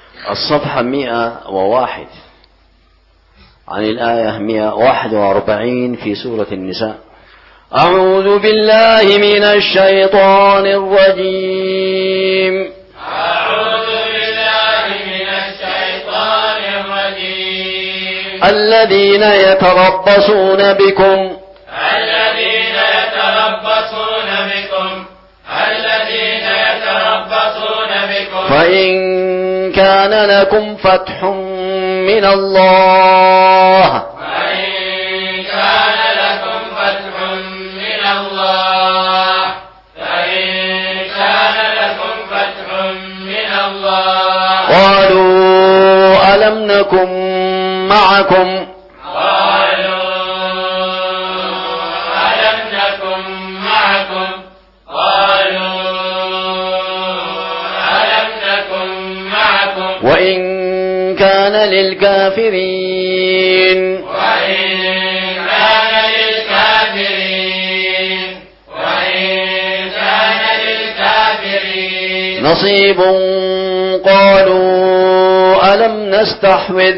الصفحة 101 عن الآية 141 في سورة النساء. أعوذ بالله من الشيطان الرجيم. أعوذ بالله من الشيطان الرجيم. الذين يتربصون بكم فإن كان لكم فتح من الله قالوا ألم نكن معكم وإن كان للكافرين نصيب قالوا ألم نستحوذ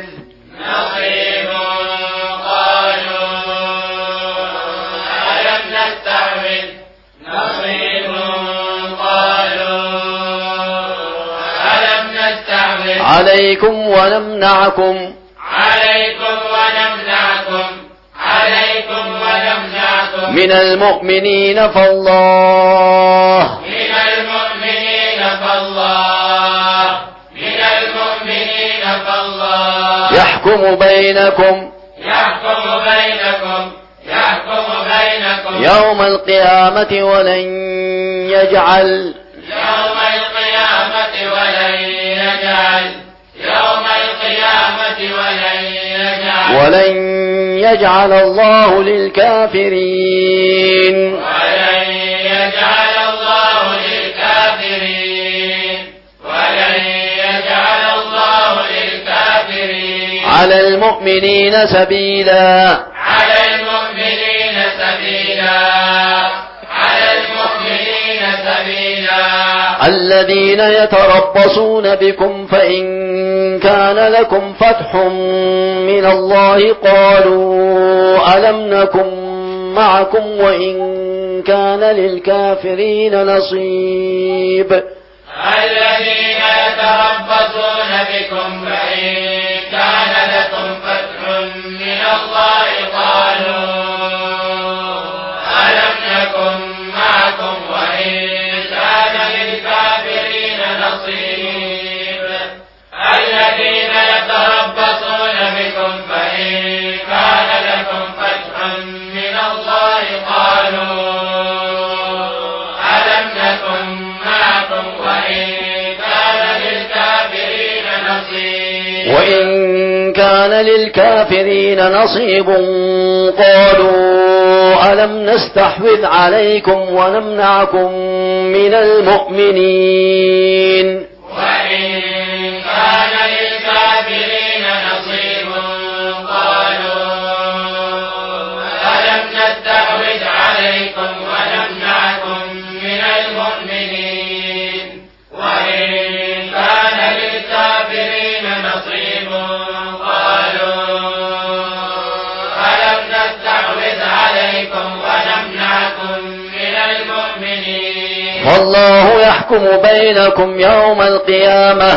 عليكم ونمنعكم من المؤمنين فالله يحكم بينكم يوم القيامة ولن يجعل الله للكافرين على المؤمنين سبيلا الذين يتربصون بكم فإن كان لكم فتح من الله قالوا ألم نكن معكم وإن كان للكافرين نصيب الذين يتربصون بكم فإن كان لكم فتح من الله قالوا ألم نكن معكم وإن كان للكافرين نصيب الذين يتربصون بكم فإن كان لكم فتح من الله قالوا ألم نكن معكم وإن كان للكافرين نصيب قالوا ألم نستحوذ عليكم ونمنعكم من المؤمنين وإن كان للكافرين نصيب قالوا ألم نستحوذ عليكم ونمنعكم من المؤمنين وإن كان للكافرين نصيب قالوا ألم نستحوذ عليكم ونمنعكم من المؤمنين والله يحكم بينكم يوم القيامة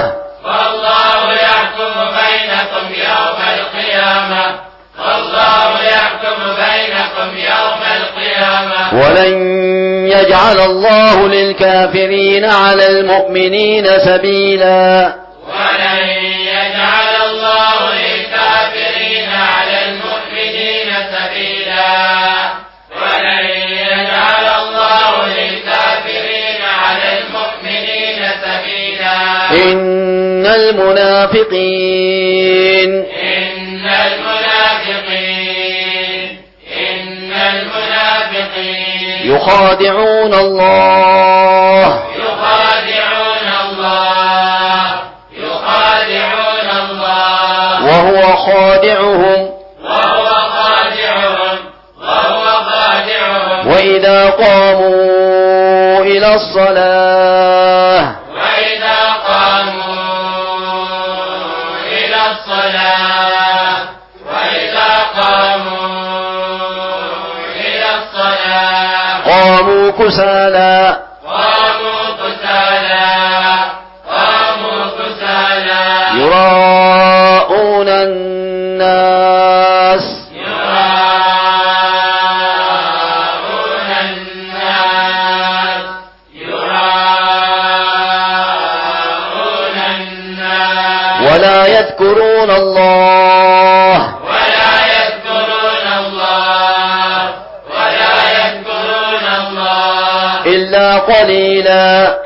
ولن يجعل الله للكافرين على المؤمنين سبيلا إن المنافقين يخادعون الله وهو خادعهم وإذا قاموا إلى الصلاة الصلاة وإذا قاموا إلى الصلاة قاموا كسالى يراءون الناس ولا يذكرون الله إلا قليلا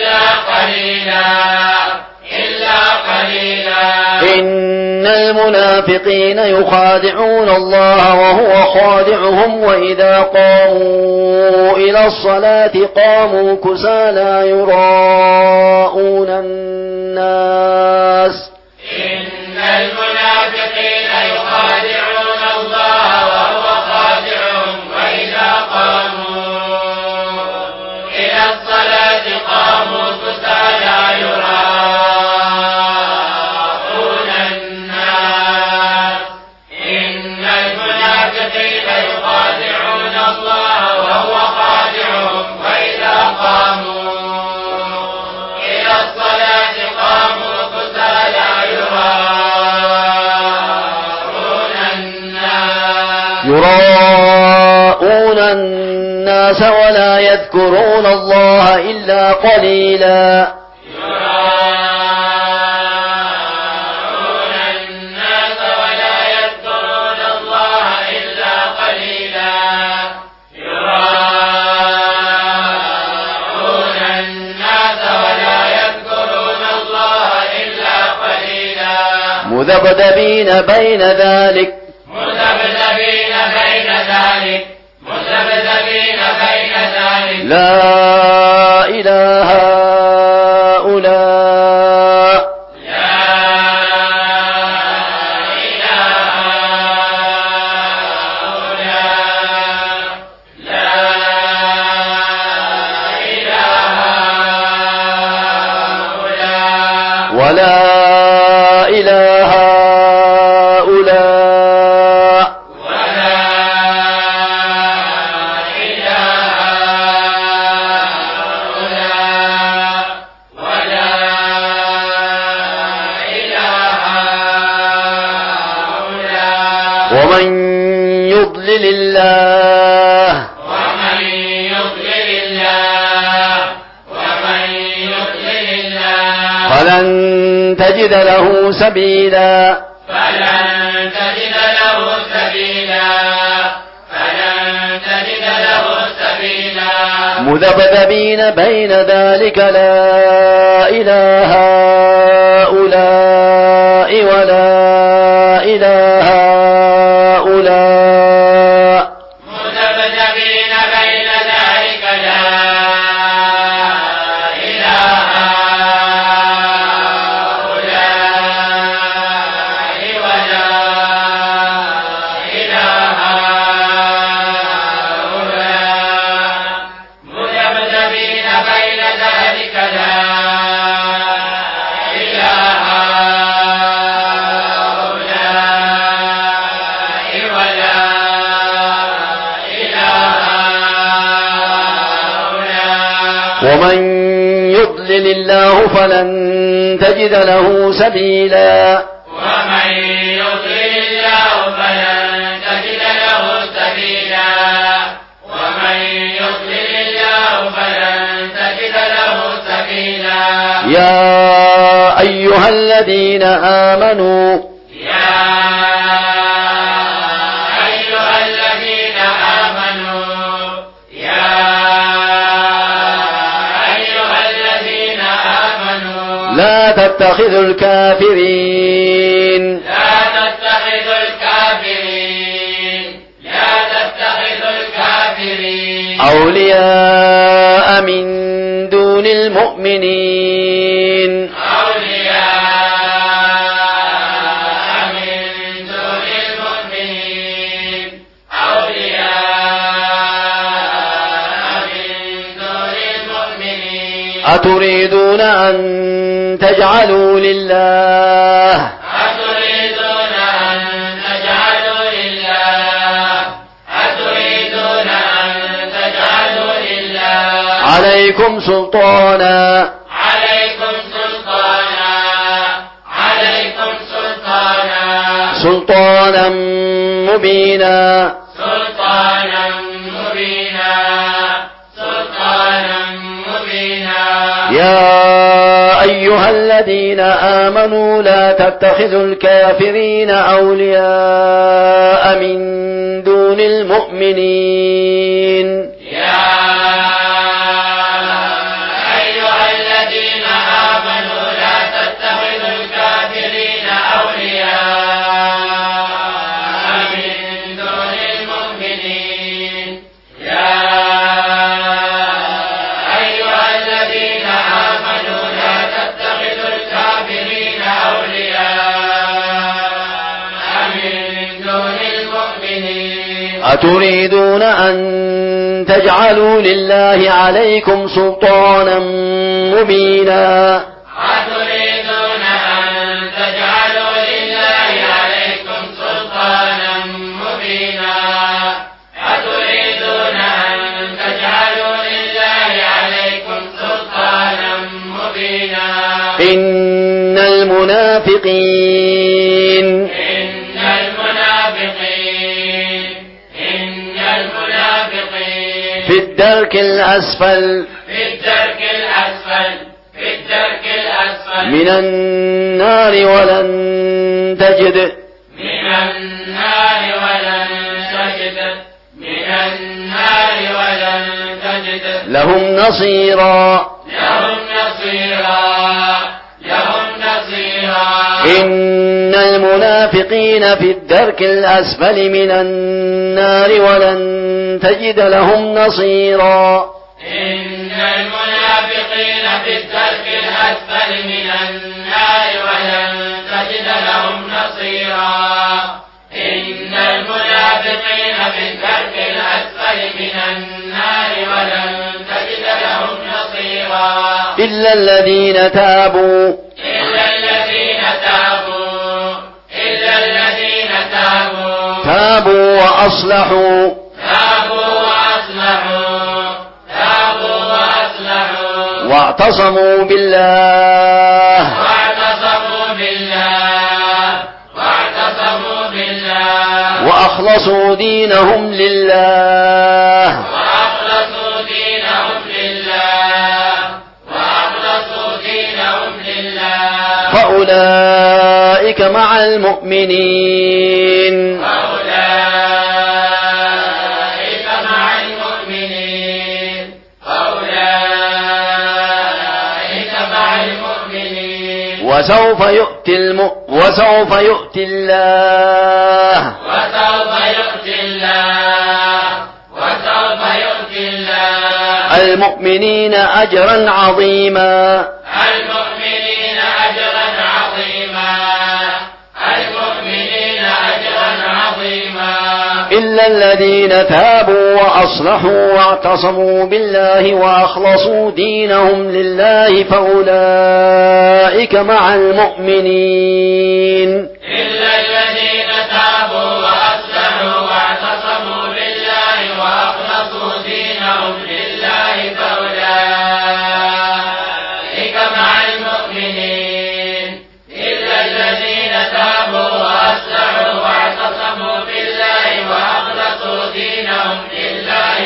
إن المنافقين يخادعون الله وهو خادعهم وإذا قاموا إلى الصلاة قاموا كسالى يراءون الناس إن المنافقين يخادعون الله وهو خادعهم وإذا قاموا إلى الصلاة قاموا كسالى يراءون الناس إن المنافقين يخادعون الله وهو خادعهم وإذا قاموا إلى الصلاة قاموا كسالى يراءون الناس ولا يذكرون الله إلا قليلا مذبذبين بين ذلك لا إله هؤلاء ولا إله هؤلاء ومن يضلل الله فلن تجد له سبيلا مذبذبين بين ذلك لا إله هؤلاء ولا إله هؤلاء مذبذبين بين ذلك لا إله هؤلاء ولا إله هؤلاء مذبذبين بين ذلك لا إله هؤلاء ولا إله هؤلاء ومن يضلل الله فلن تجد له سبيلا ومن يضلل الله فلن تجد له سبيلا ومن يضلل الله فلن تجد له سبيلا يا أيها الذين آمنوا يا أيها الذين آمنوا يا أيها الذين آمنوا لا تتخذوا الكافرين أولياء من دون المؤمنين أتريدون أن تجعلوا لله عليكم سلطانا سلطانا مبينا يا أيها الذين آمنوا لا تتخذوا الكافرين أولياء من دون المؤمنين أتريدون أن تجعلوا لله عليكم سلطانا مبينا إن المنافقين في الدرك الأسفل من النار ولن تجد لهم نصيرا إن المنافقين في الدرك الأسفل من النار ولن تجد لهم نصيرا إن المنافقين في الدرك الأسفل من النار ولن تجد لهم نصيرا إن المنافقين في الدرك الأسفل من النار ولن تجد لهم نصيرا إلا الذين تابوا وأصلحوا واعتصموا بالله وأخلصوا دينهم لله فأولئك مع المؤمنين وسوف يؤتي الله المؤمنين أجرا عظيما إلا الذين تابوا وأصلحوا واعتصموا بالله وأخلصوا دينهم لله فأولئك مع المؤمنين إلا الذين تابوا وأصلحوا واعتصموا بالله وأخلصوا دينهم لله فأولئك مع المؤمنين إلا الذين تابوا وأصلحوا واعتصموا بالله وأخلصوا دينهم لله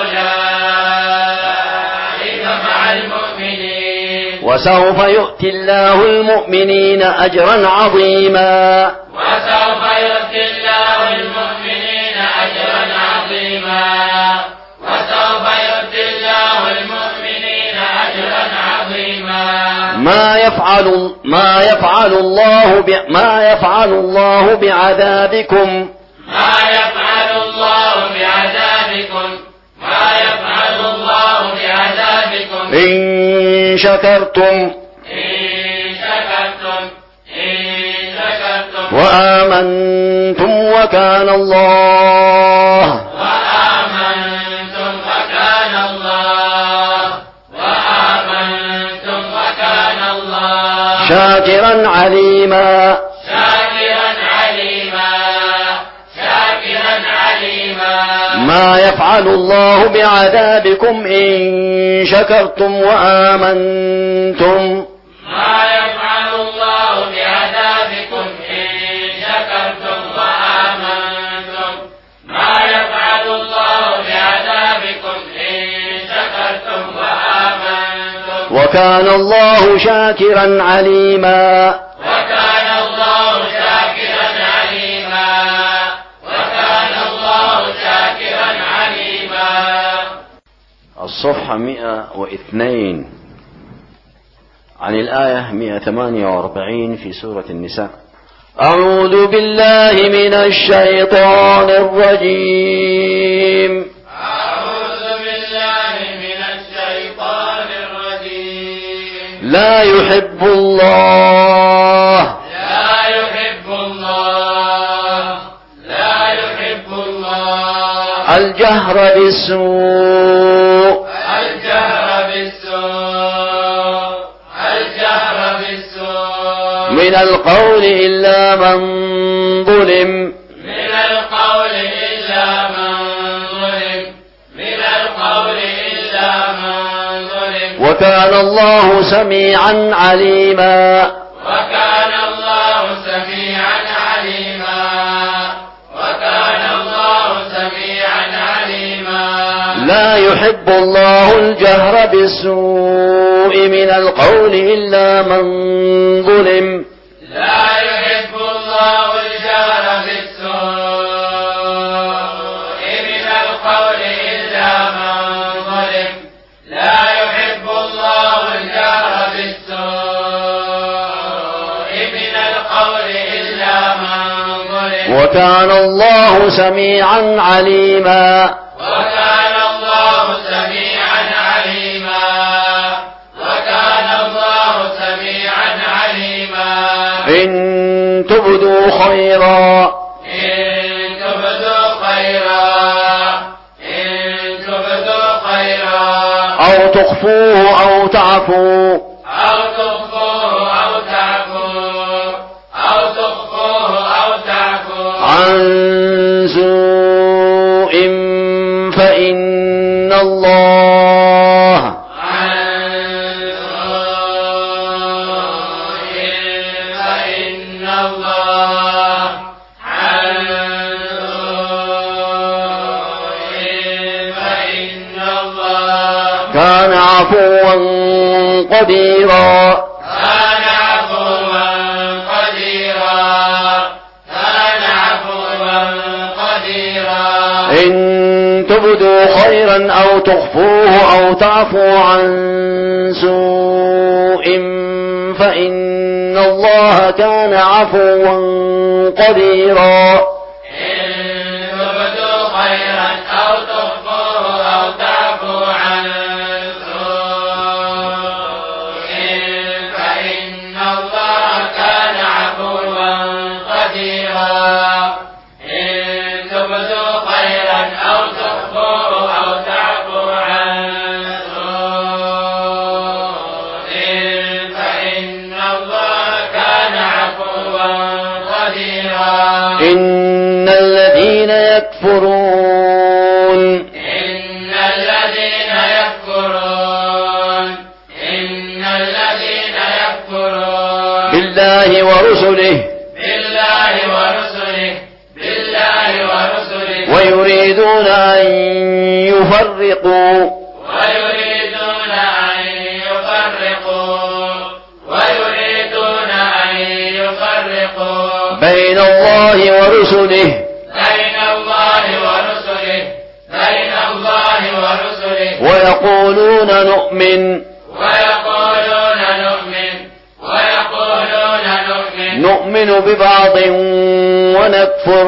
فأولئك مع المؤمنين وسوف يؤتي الله المؤمنين أجرا عظيما ما يفعل الله بعذابكم إن شكرتم وآمنتم وكان الله شاكرا عليما ما يفعل الله بعذابكم إن شكرتم وآمنتم ما يفعل الله بعذابكم إن شكرتم وآمنتم ما يفعل الله بعذابكم إن شكرتم وآمنتم وكان الله شاكرا عليما وكان الله شاكرا عليما وكان الله شاكرا عليما. الصفحة 102 عن الآية 148 في سورة النساء. أعوذ بالله من الشيطان الرجيم. أعوذ بالله من الشيطان الرجيم. لا يحب الله لا يحب الله لا يحب الله الجهر بالسوء من القول إلا من ظلم وكان الله سميعا عليما. وكان الله سميعا عليما. وكان الله سميعا عليما. لا يحب الله الجهر بالسوء من القول إلا من ظلم. لا يحب الله الجهر بالسوء من القول إلا من ظلم. لا يحب الله الجهر بالسوء من القول إلا من ظلم. وكان الله سميعا عليما. وكان الله سميعا عليما. وكان الله سميعا عليما. إن تبدوا خيرا أو تخفوه أو تعفوا عن سوء فإن الله كان عفوا قديرا. كان عفوا قديرا. إن تبدوا خيرا أو تخفوه أو تعفوا عن سوء فإن الله كان عفوا قديرا. إن تبدوا خيرا أو تخفوه أو تعفوا عن سوء فإن الله كان عفوا قديرا. إن تبدوا خيرا أو تخفوه أو تعفوا عن سوء فإن الله كان عفوا قديرا. إن الذين يكفرون بالله ورسله ويريدون أن يفرقوا بين الله ورسله ويقولون نؤمن ببعض ونكفر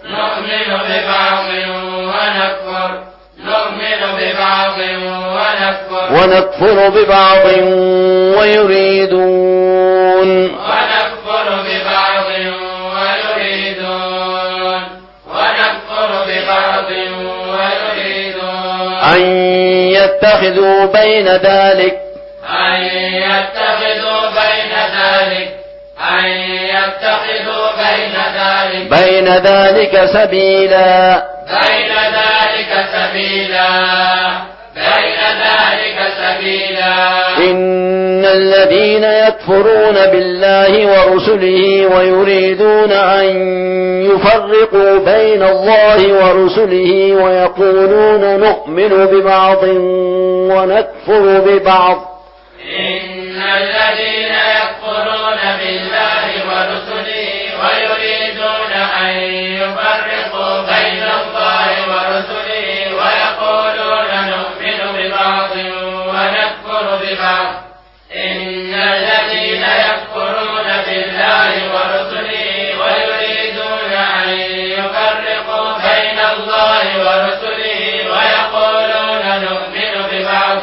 ببعض ويريدون أن يتخذوا بين ذلك بين ذلك سبيلا إن الذين يكفرون بالله ورسله ويريدون أن يفرقوا بين الله ورسله ويقولون نؤمن ببعض ونكفر ببعض إن الذين يكفرون بالله ورسله ويريدون أن يفرقوا بين الله ورسله ويقولون نؤمن ببعض ونكفر ببعض إن الذين يكفرون بالله ورسله ويريدون أن يفرقوا بين الله ورسله ويقولون نؤمن ببعض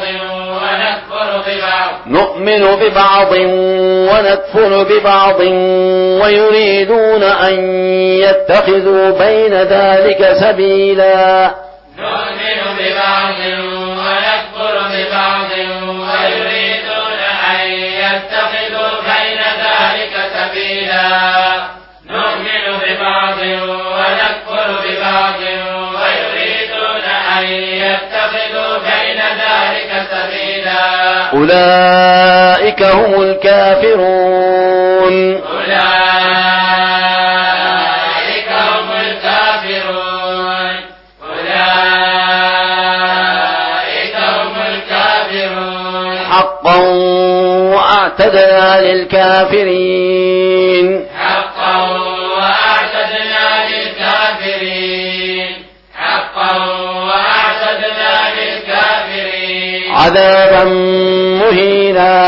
ونكفر ببعض ويريدون أن يتخذوا بين ذلك سبيلا نؤمن ببعض ونكفر ببعض ويريدون أن يتخذوا بين ذلك سبيلا نؤمن ببعض ونكفر ببعض ويريدون أن يتخذوا بين ذلك سبيلا أولئك هم الكافرون حقا وأعتدنا للكافرين عذابا مهينا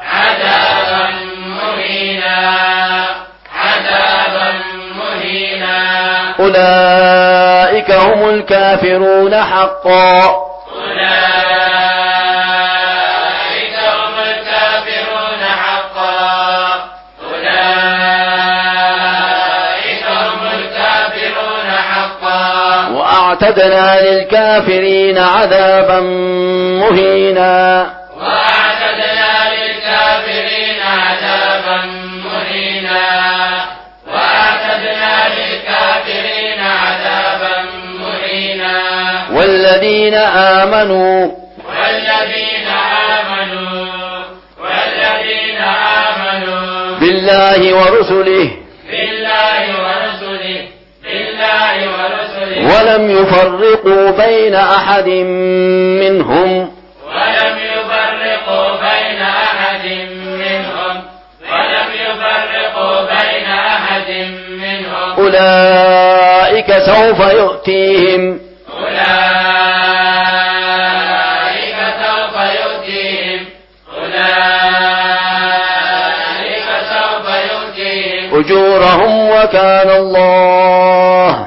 أولئك هم الكافرون حقا وأعتدنا للكافرين عذابا مهينا والذين آمنوا بالله ورسله ولم يفرقوا بين أحد منهم أولئك سوف يؤتيهم أجورهم وكان الله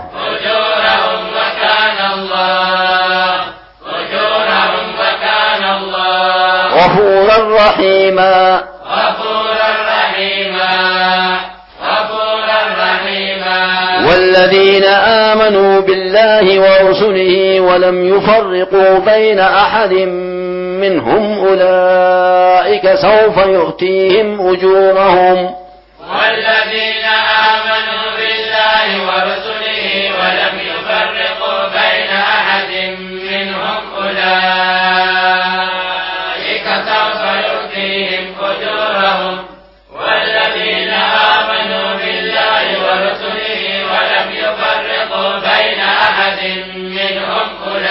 غفورا رحيما والذين آمنوا بالله ورسله ولم يفرقوا بين أحد منهم أولئك سوف يؤتيهم أجورهم والذين آمنوا بالله ورسله ولم يفرقوا بين أحد منهم أولئك سوف يؤتيهم أجورهم والذين آمنوا بالله ورسله ولم يفرقوا بين أحد منهم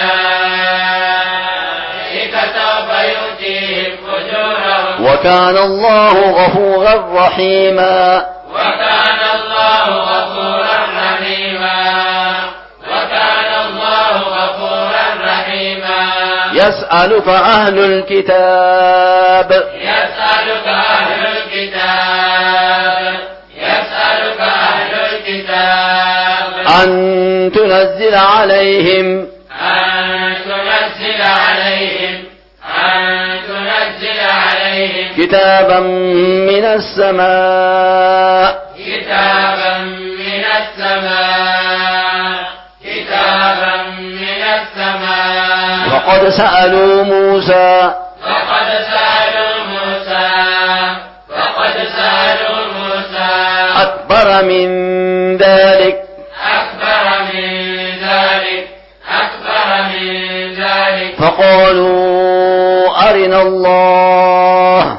أولئك سوف يؤتيهم أجورهم وكان الله غفورا رحيما يسألك أهل الكتاب أن تنزل عليهم كتابا من السماء وقد سألوا موسى أكبر من ذلك فقالوا أرنا الله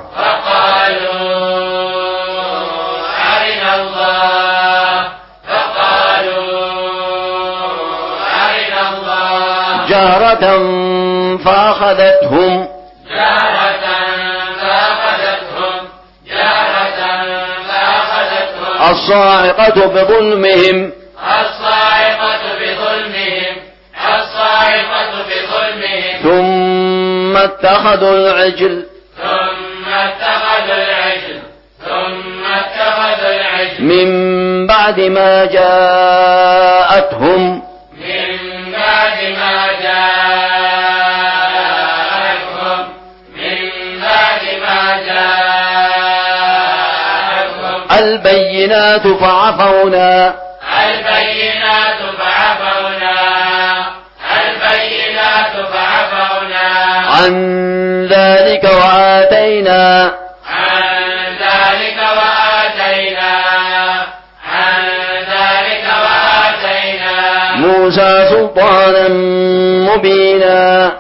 جهرة فأخذتهم الصاعقة بظلمهم ثم اتخذوا العجل من بعد ما جاءتهم البينات فعفونا عن ذلك وآتينا موسى سلطانا مبينا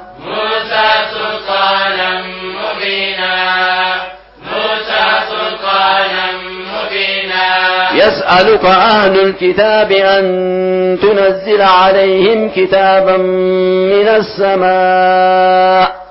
يسألك أهل الكتاب أن تنزل عليهم كتابا من السماء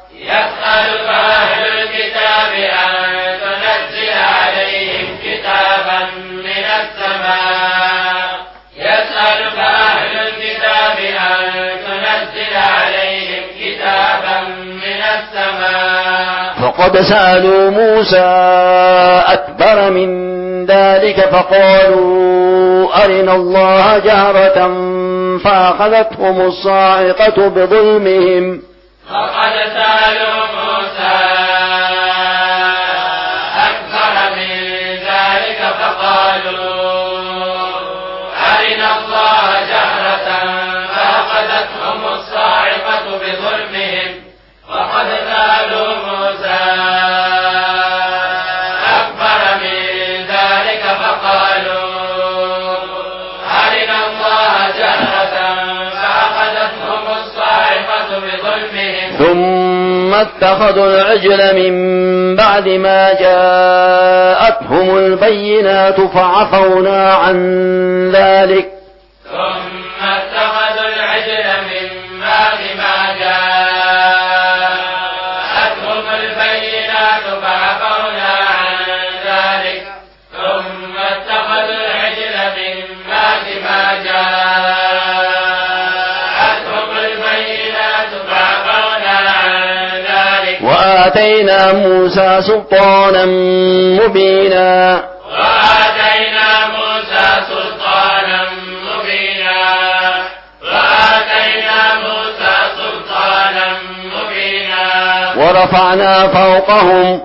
فقد سألوا موسى أكبر من ذلك فقالوا أرنا الله جهرة فأخذتهم الصاعقة بظلمهم فقد سألوا موسى أكبر من ذلك فقالوا أرنا الله جهرة فأخذتهم الصاعقة بظلمهم فقد سألوا موسى أكبر من ذلك فقالوا أرنا الله جهرة فأخذتهم الصاعقة بظلمهم ثم اتخذوا العجل من بعد ما جاءتهم البينات فعفونا عن ذلك وآتينا موسى سلطانا مبينا ورفعنا فوقهم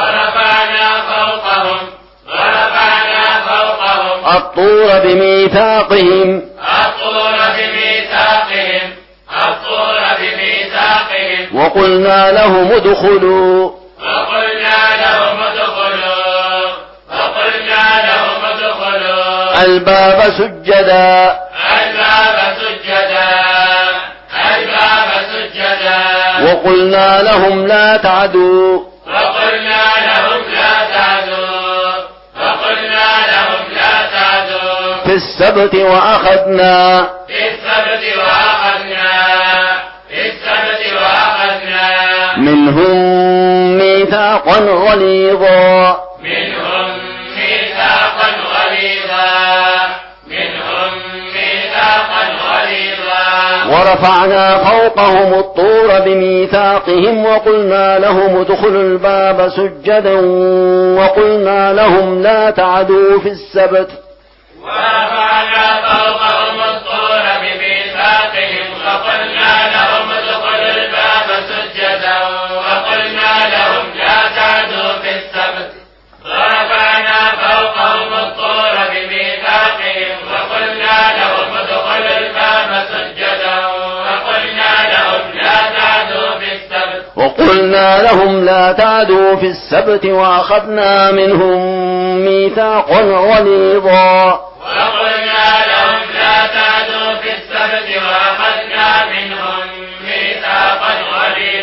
الطور بميثاقهم وقلنا لهم ادخلوا الباب سجدا وقلنا لهم لا تعدوا في السبت وأخذنا منهم ميثاقا غليظا ورفعنا فوقهم الطور بميثاقهم وقلنا لهم ادخلوا الباب سجدا وقلنا لهم لا تعدوا في السبت ورفعنا فوقهم الطور بميثاقهم وقلنا لهم ادخلوا الباب سجدا وقلنا لهم لا تعدوا في السبت ورفعنا فوقهم الطور بميثاقهم وقلنا لهم ادخلوا الباب سجدا وقلنا لهم لا تعدوا في السبت في السبت وأخذنا منهم ميثاقا غليظا وقلنا لهم لا تعدوا في السبت وأخذنا منهم ميثاقا غليظا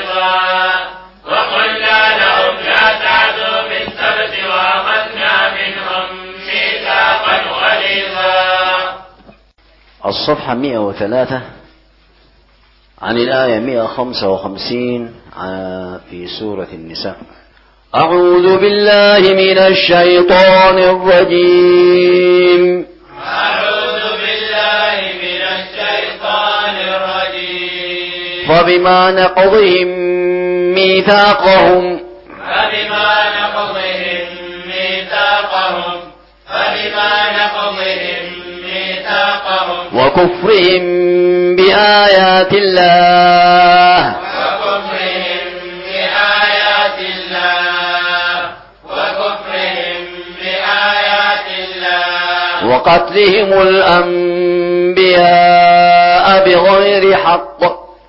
الصفحة 103 عن الآية 155 في سورة النساء. أعوذ بالله من الشيطان الرجيم. أعوذ بالله من الشيطان الرجيم. فبما نقضهم ميثاقهم وكفرهم بآيات الله وقتلهم الأنبياء بغير حق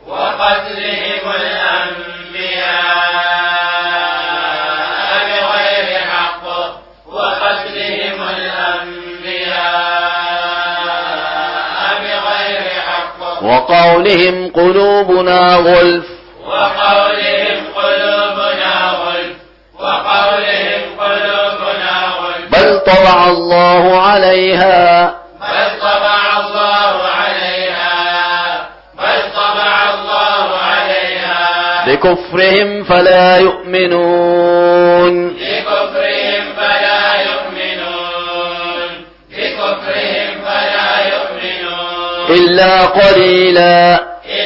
وقولهم قلوبنا غلف بل طبع الله عليها بكفرهم فلا يؤمنون إلا قليلا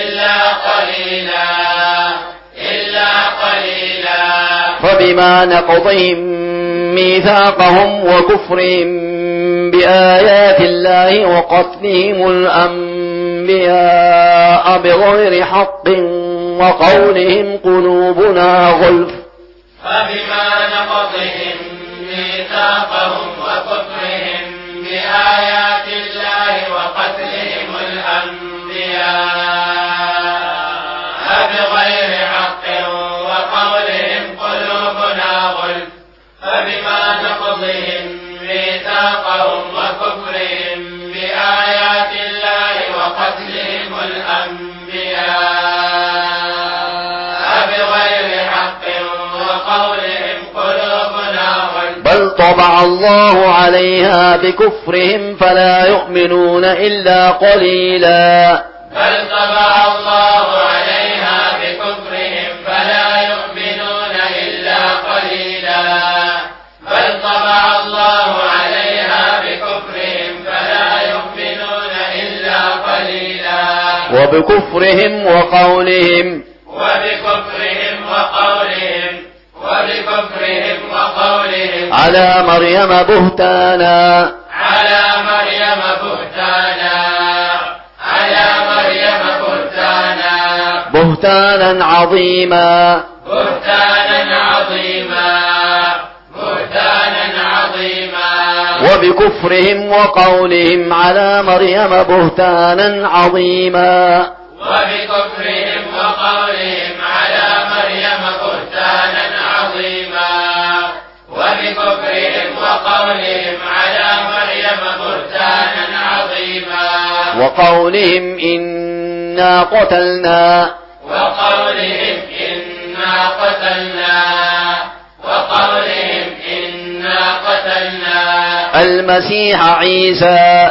فبما نقضهم ميثاقهم وكفرهم بآيات الله وقتلهم الأنبياء بغير حق وقولهم قلوبنا غلف فبما نقضهم ميثاقهم وكفرهم بآيات الله وقتلهم الأنبياء بغير حق وقولهم قلوبنا غلف فبما نقضهم ميثاقهم وكفرهم بآيات الله وقتلهم الأنبياء بغير حق وقولهم قلوبنا غلف بل طبع الله عليها بكفرهم فلا يؤمنون إلا قليلا بل طبع الله عليها بكفرهم فلا يؤمنون إلا قليلا بل طبع الله عليها بكفرهم فلا يؤمنون إلا قليلا وبكفرهم وقولهم على مريم بهتانا بهتانا عظيما وبكفرهم وقولهم على مريم بهتانا عظيما وقولهم إنا قتلنا المسيح عيسى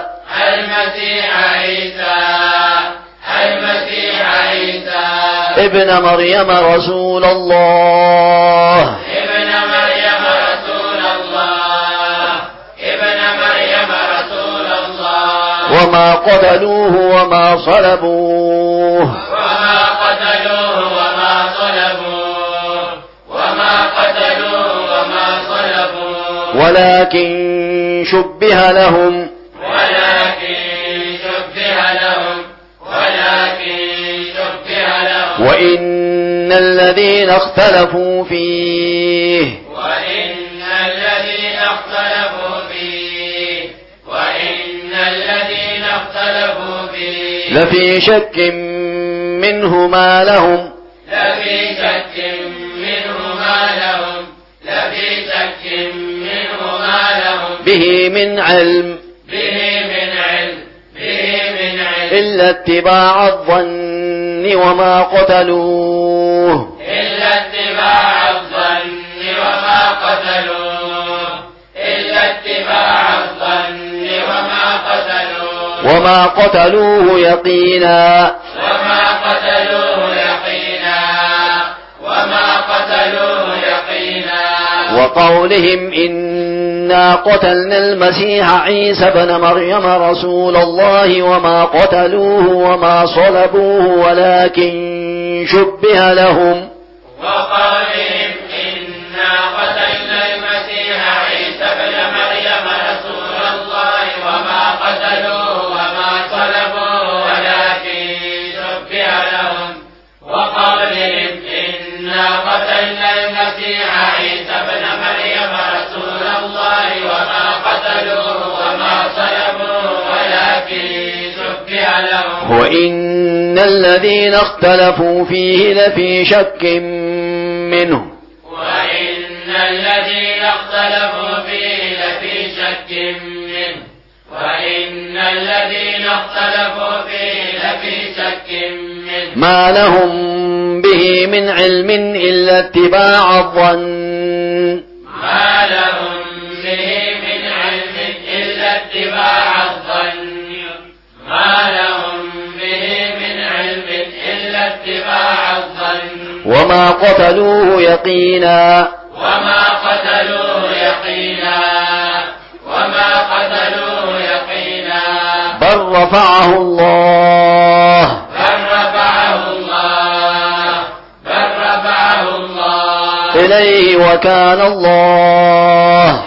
ابن مريم رسول الله وما قتلوه وما صلبوه ولكن شبه لهم وإن الذين اختلفوا فيه لفي شك منه ما لهم به من علم إلا اتباع الظن وما قتلوه وما قتلوه يقينا وقولهم إنا قتلنا المسيح عيسى بن مريم رسول الله وما قتلوه وما صلبوه ولكن شبه لهم وقولهم إنا قتلنا المسيح عيسى بن مريم رسول الله وما قتلوه وما صلبوه ولكن شبه لهم وقولهم إنا قتلنا المسيح عيسى بن مريم رسول الله وما قتلوه وما صلبوه ولكن شبه لهم وإن الذين اختلفوا فيه لفي شك منه وإن الذين اختلفوا فيه لفي شك منه وإن الذين اختلفوا فيه لفي شك منه ما لهم به من علم إلا اتباع الظن ما لهم به من علم إلا اتباع الظن ما لهم به من علم إلا اتباع الظن وما قتلوه يقينا وما قتلوه يقينا وما قتلوه يقينا بل رفعه الله إليه وكان الله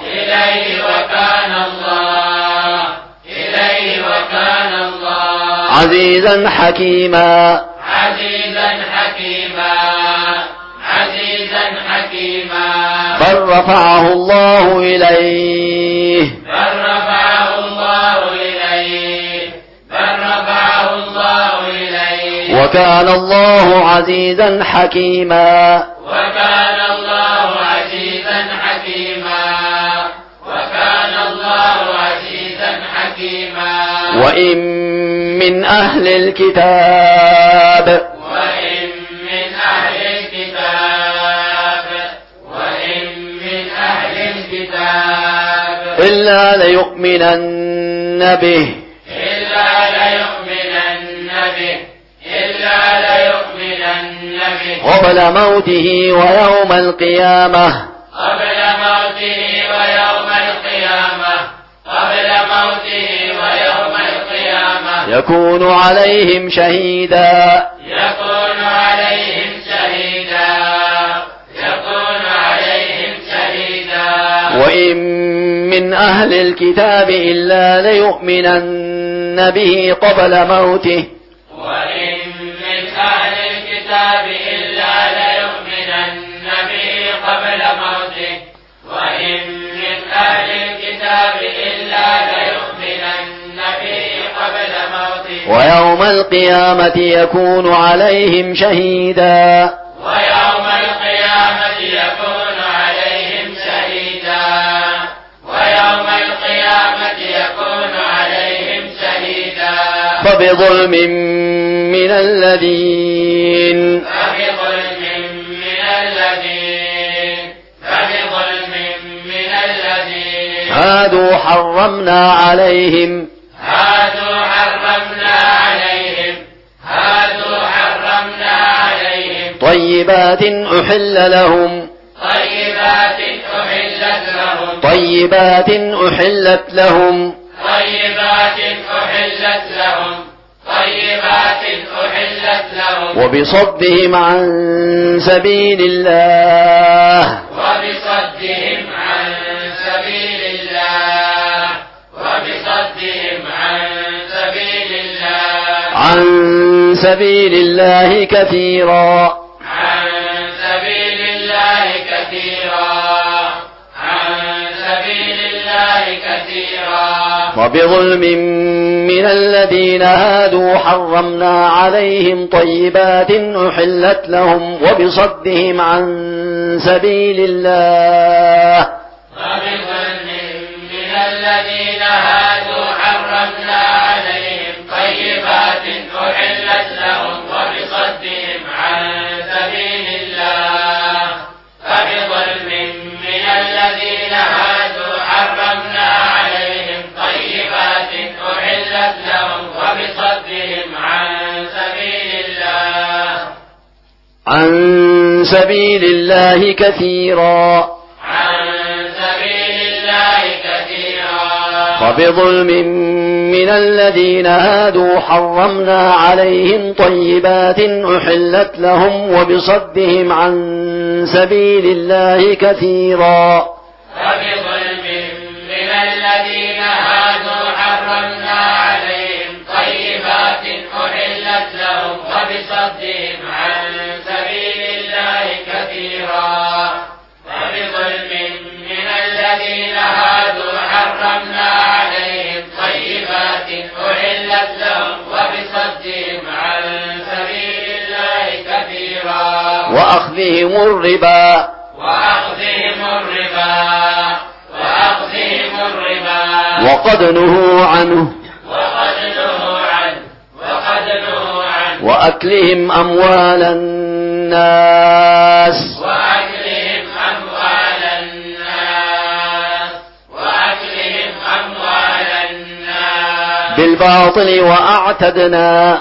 عزيزا حكيما بل رفعه الله إليه وكان الله عزيزا حكيما وإن من أهل الكتاب إلا ليؤمنن به قبل موته ويوم القيامة يكون عليهم شهيدا وإن من أهل الكتاب إلا ليؤمنن به قبل موته ويوم القيامة يكون عليهم شهيدا فبظلم من الذين هادوا حرمنا عليهم طيبات أحل لهم وبصدهم عن سبيل الله عن سبيل الله كثيرا وبظلم من الذين هادوا حرمنا عليهم طيبات أحلت لهم وبصدهم عن سبيل الله لهم عن سبيل الله كثيرا فبظلم من الذين هادوا حرمنا عليهم طيبات أحلت لهم وبصدهم عن سبيل الله كثيرا فبظلم من الذين هادوا حرمنا عليهم طيبات أحلت لهم وبصدهم عن سبيل الله كثيرا فبظلم من الذين هادوا حرمنا عليهم طيبات أحلت لهم وبصدهم عن سبيل الله كثيرا وأخذهم الربا وقد نهوا عنه وأكلهم أموال الناس بالباطل وأعتدنا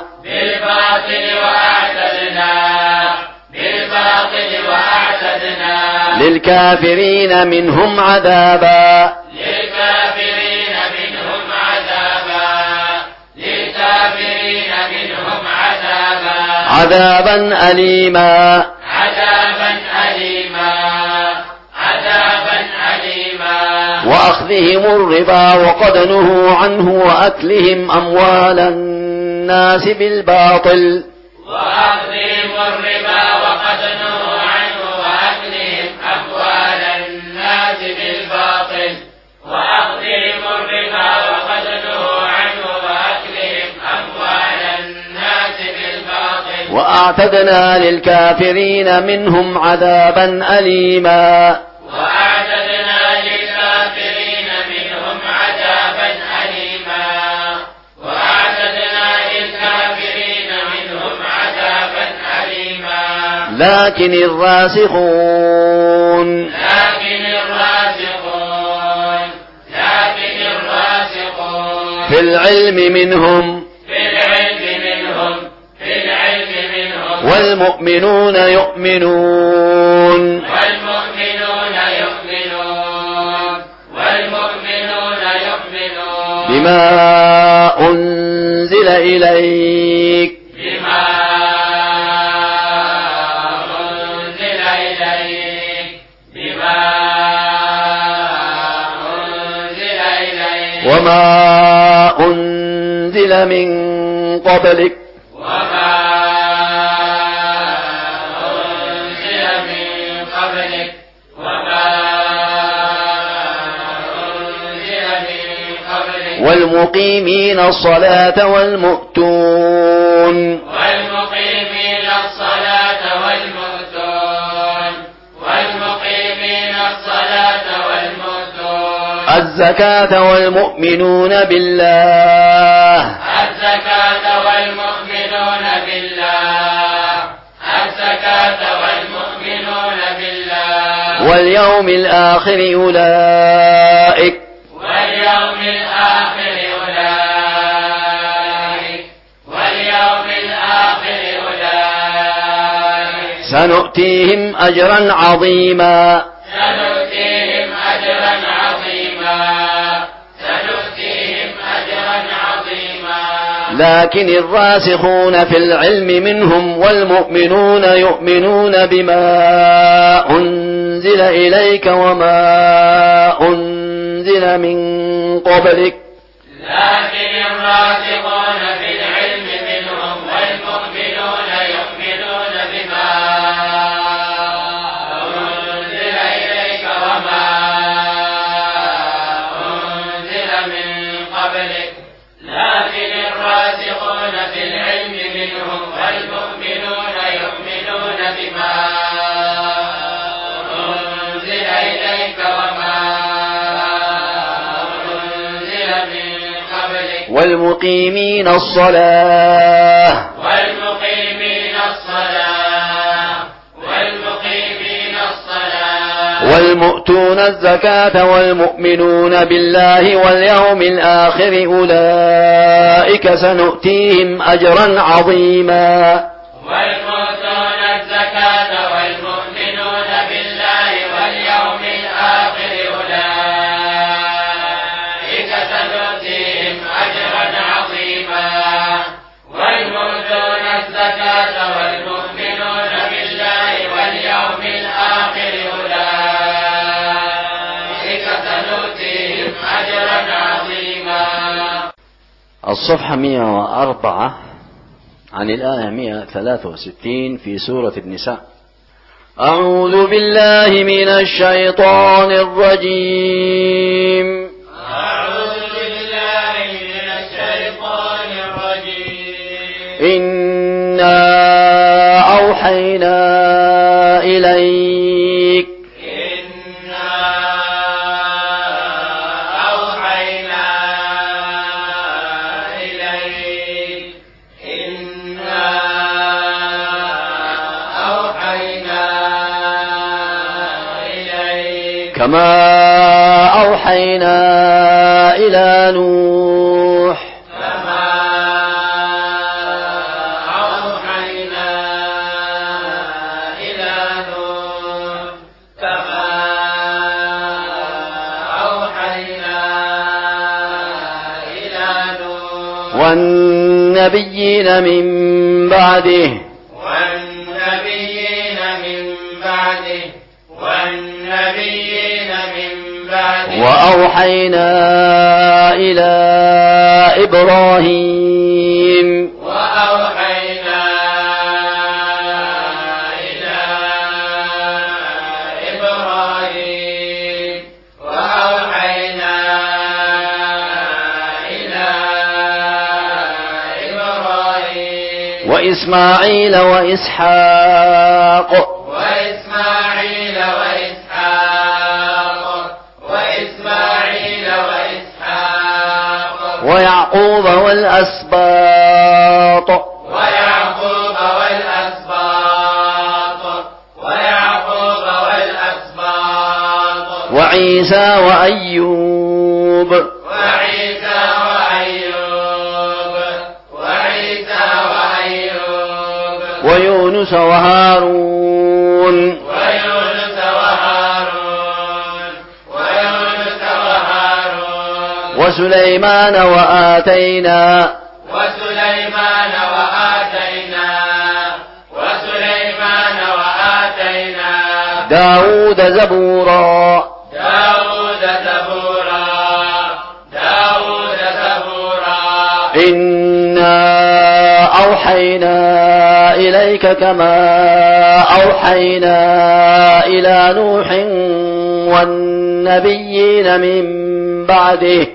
للكافرين منهم عذابا عذابا أليما وأخذهم الربا وقد نهوا عنه وأكلهم أموال الناس بالباطل وأعتدنا للكافرين منهم عذابا أليما لكن الراسخون في العلم منهم والمؤمنون يؤمنون بما أنزل إليك وما أنزل من قبلك والمقيمين الصلاة والمؤتون الزكاة والمؤمنون بالله واليوم الآخر أولئك سنؤتيهم أجرا عظيما لكن الراسخون في العلم منهم والمؤمنون يؤمنون بما أنزل إليك وما أنزل من قبلك لكن الراسخون في العلم منهم والمؤمنون يؤمنون بما أنزل إليك وما أنزل من قبلك لكن الراسخون في العلم منهم والمؤمنون يؤمنون بما أنزل إليك وما أنزل من قبلك والمقيمين الصلاة والمؤتون الزكاة والمؤمنون بالله واليوم الآخر أولئك سنؤتيهم أجرا عظيما والمؤتون الزكاة الزكاة والمؤمنون بالله واليوم الآخر أولئك سنؤتيهم أجرا عظيما والمؤتون الزكاة والمؤمنون بالله واليوم الآخر أولئك سنؤتيهم أجرا عظيما. الصفحة 104 عن الآية 163 في سورة النساء. أعوذ بالله من الشيطان الرجيم. أعوذ بالله من الشيطان الرجيم. إنا أوحينا إليك كما أوحينا إلى نوح والنبيين من بعده وأوحينا إلى إبراهيم وإسماعيل وإسحاق ويعقوب والأسباط وعيسى وأيوب ويونس وهارون وسليمان وآتينا داود زبورا إنا أوحينا إليك كما أوحينا إلى نوح والنبيين من بعده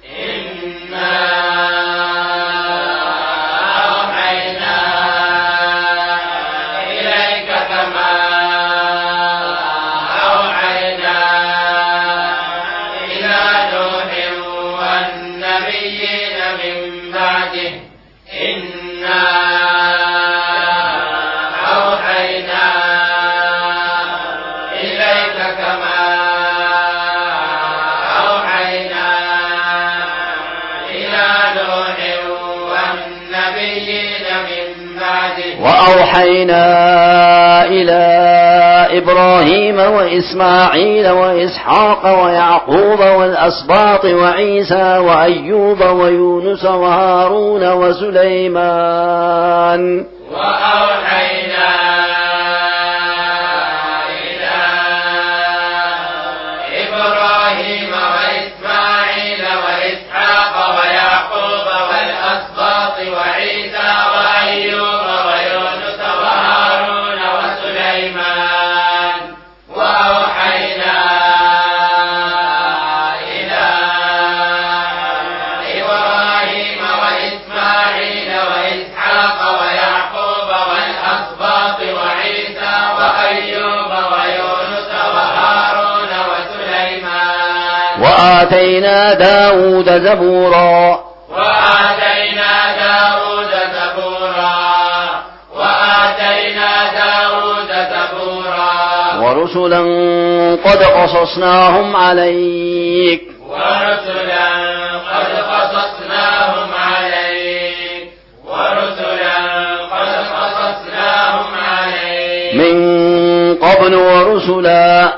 وأوحينا إلى إبراهيم وإسماعيل وإسحاق ويعقوب والأسباط وعيسى وأيوب ويونس وهارون وسليمان وآتينا داود زبورا ورسلا قد قصصناهم عليك من ورسلا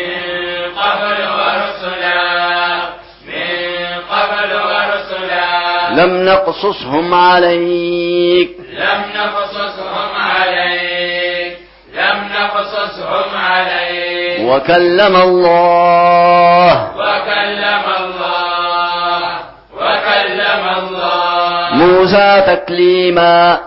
لم نقصصهم عليك وكلم الله موسى تكليما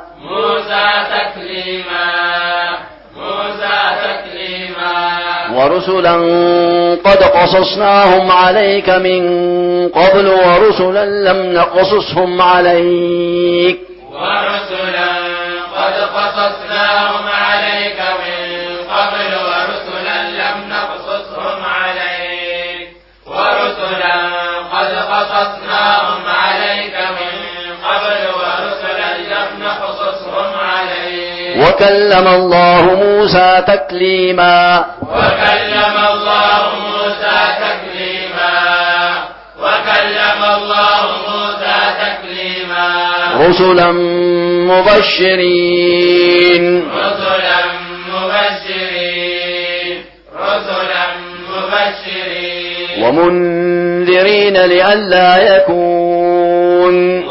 ورسلا قد قصصناهم عليك من قبل ورسلا لم نقصصهم عليك وكلم الله موسى تكليما رسلا مبشرين ومنذرين لئلا يكون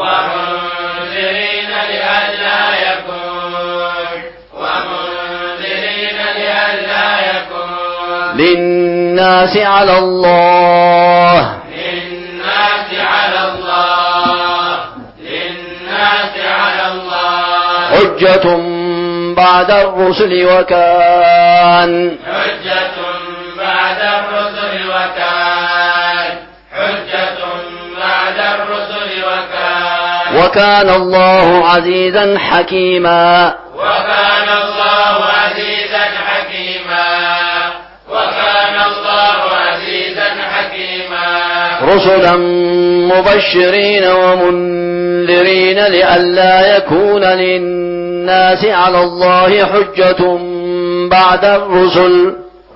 للناس على الله حجة بعد الرسل وكان وكان الله عزيزا حكيما رسلا مبشرين ومنذرين لئلا يكون للناس على الله حجة بعد الرسل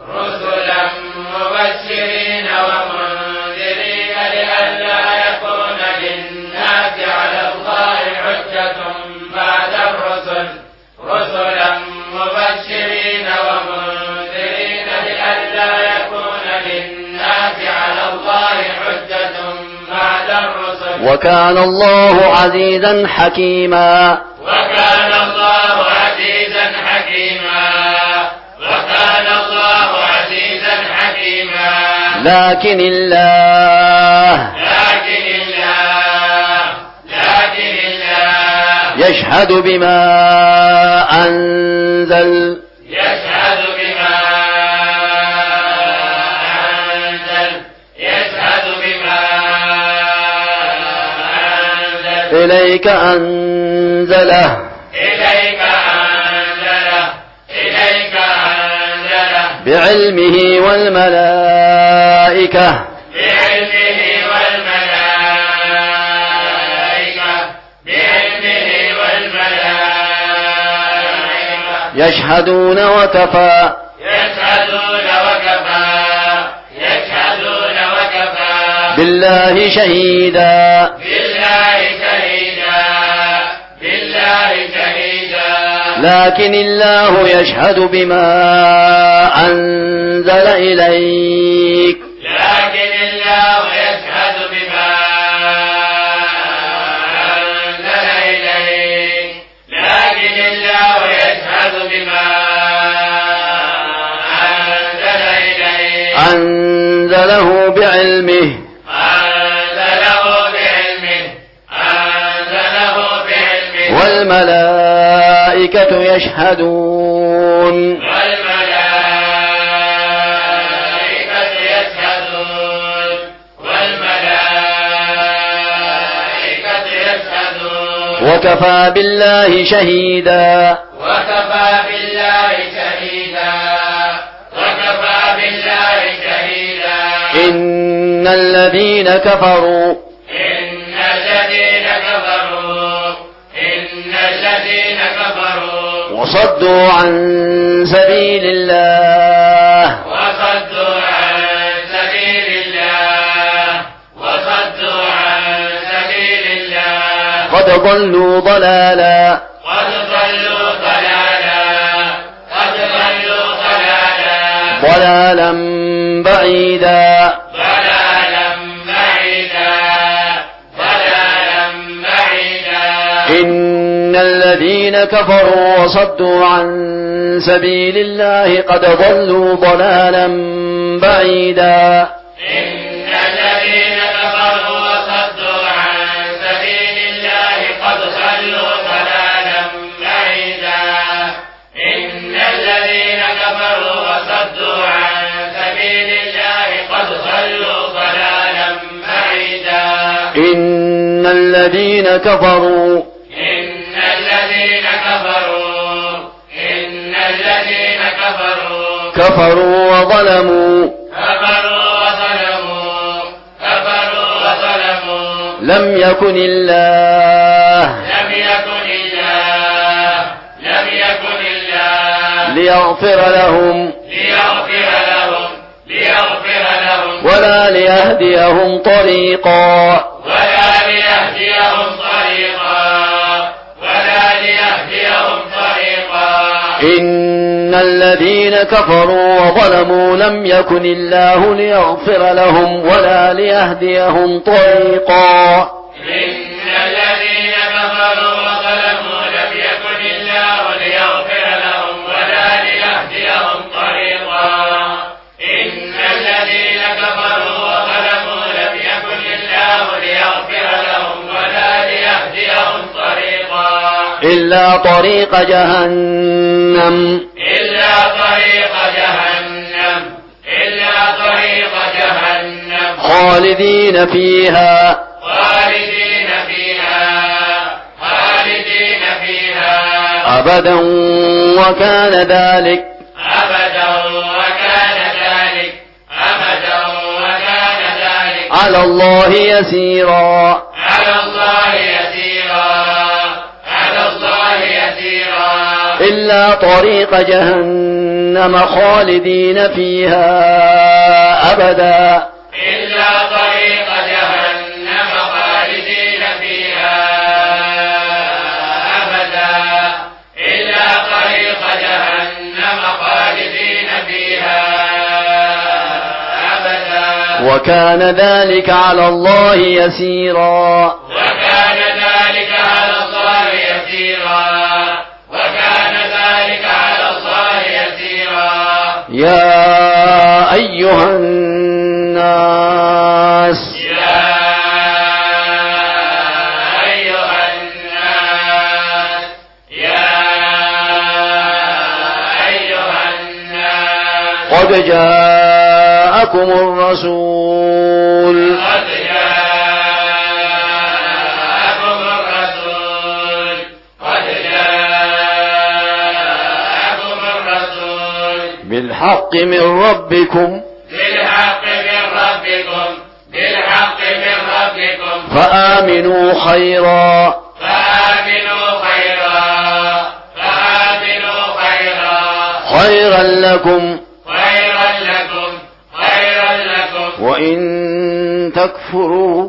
وكان الله عزيزا حكيما لكن الله يشهد بما أنزل إليك أنزله بعلمه والملائكة يشهدون وكفى بالله شهيدا لكن الله يشهد بما أنزل إليك أنزله بعلمه والملائكة يشهدون وكفى بالله شهيدا إن الذين كفروا وصدوا عن سبيل الله قد ضلوا ضلالا ضلالا بعيدا إن الذين كفروا وصدوا عن سبيل الله قد ضلوا ضلالا بعيدا إن الذين كفروا وصدوا عن سبيل الله قد ضلوا ضلالا بعيدا إن الذين كفروا وصدوا عن سبيل الله قد ضلوا ضلالا بعيدا إن الذين كفروا وظلموا لم يكن الله ليغفر لهم ولا ليهديهم طريقا إن الذين كفروا وظلموا لم يكن الله ليغفر لهم ولا ليهديهم طريقا إن الذين كفروا وظلموا لم يكن الله ليغفر لهم ولا ليهديهم طريقا إن الذين كفروا وظلموا لم يكن الله ليغفر لهم ولا ليهديهم طريقا إلا طريق جهنم خالدين فيها أبدا وكان ذلك على الله يسيرا إلا طريق جهنم خالدين فيها أبدا وكان ذلك على الله يسيرا يا أيها الناس قد جاءكم الرسول بالحق من ربكم فآمنوا خيرا خيرا لكم وإن تكفروا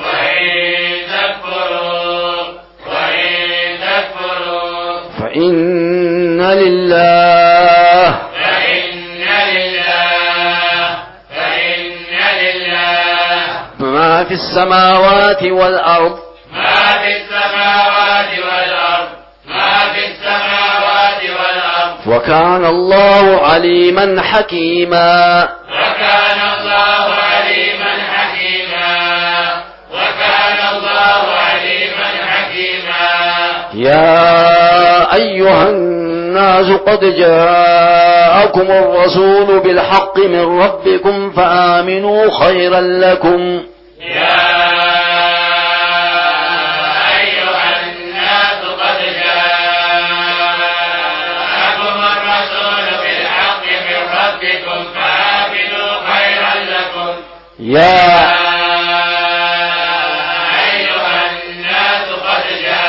فإن لله ما في السماوات والأرض وكان الله عليما حكيما يا أيها الناس قد جاءكم الرسول بالحق من ربكم فآمنوا خيرا لكم يا أيها الناس قد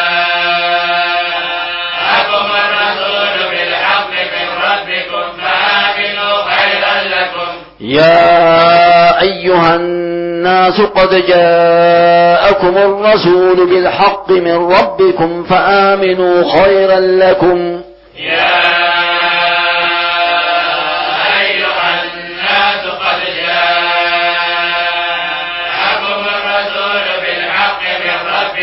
جاءكم الرسول بالحق من ربكم فآمنوا خيرا لكم يا أيها الناس قد جاءكم الرسول بالحق من ربكم فآمنوا خيرا لكم يا أيها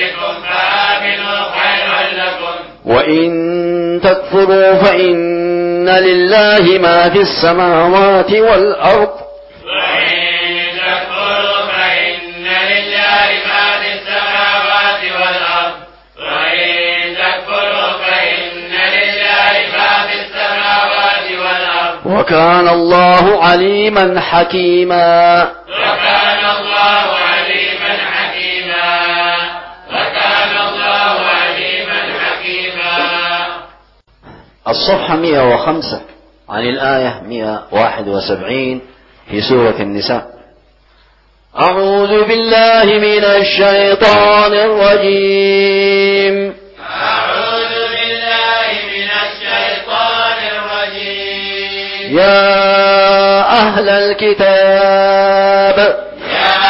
دينكم فآمنوا خيرا لكم. وإن تكفروا فإن لله ما في السماوات والأرض. وإن تكفروا فإن لله ما في السماوات والأرض. وإن تكفروا فإن لله ما في السماوات والأرض. وكان الله عليما حكيما. وكان الله عليما حكيما. وكان الله عليما حكيما. الصفحة 105 عن الآية 171 في سورة النساء. أعوذ بالله من الشيطان الرجيم. أعوذ بالله من الشيطان الرجيم. يا أهل الكتاب يا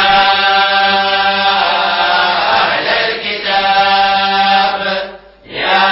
أهل الكتاب. يا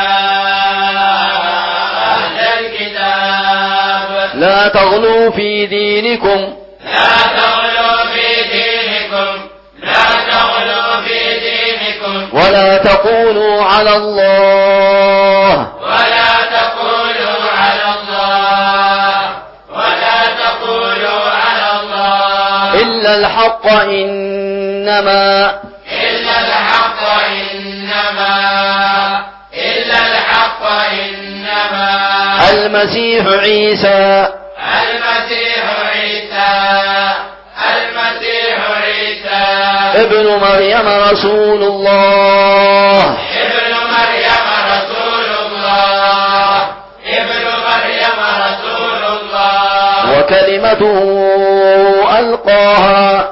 أهل الكتاب. لا تغلوا في دينكم. لا تغلوا في دينكم. لا تغلوا في دينكم. ولا تقولوا على الله. ولا تقولوا على الله. ولا تقولوا على الله إلا الحق إنما إلا الحق إنما إلا الحق إنما المسيح عيسى المسيح عيسى المسيح عيسى ابن مريم رسول الله ابن مريم رسول الله ابن مريم رسول الله وكلمته ألقاها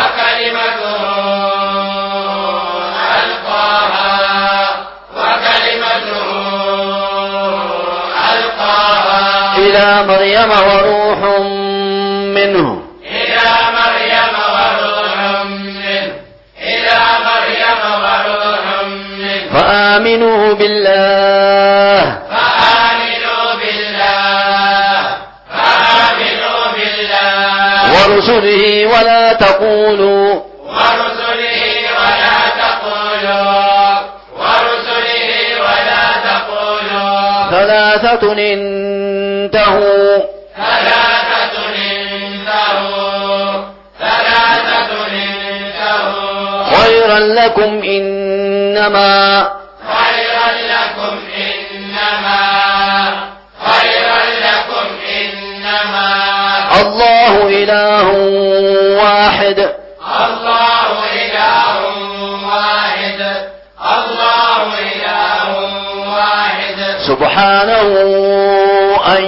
إلى مريم وروح منه إلى مريم وروح منه إلى مريم وروح منه فآمنوا بالله فآمنوا بالله فآمنوا بالله ورسله ولا تقولوا ورسله ولا تقولوا ورسله ولا تقولوا ثلاثة انتهوا ثلاثة انتهوا ثلاثة انتهوا خيرا لكم إنما خيرا لكم إنما خيرا لكم إنما الله إله واحد الله إله واحد الله إله واحد سبحانه أن